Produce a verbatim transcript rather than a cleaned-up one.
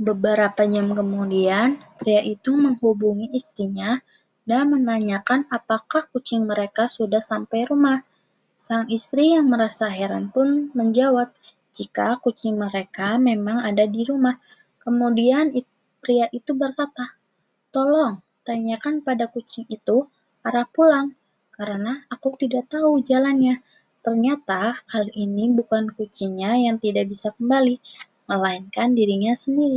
Beberapa jam kemudian, pria itu menghubungi istrinya dan menanyakan apakah kucing mereka sudah sampai rumah. Sang istri yang merasa heran pun menjawab jika kucing mereka memang ada di rumah. Kemudian pria itu berkata, "Tolong, tanyakan pada kucing itu arah pulang, karena aku tidak tahu jalannya." Ternyata kali ini bukan kucingnya yang tidak bisa kembali, melainkan dirinya sendiri.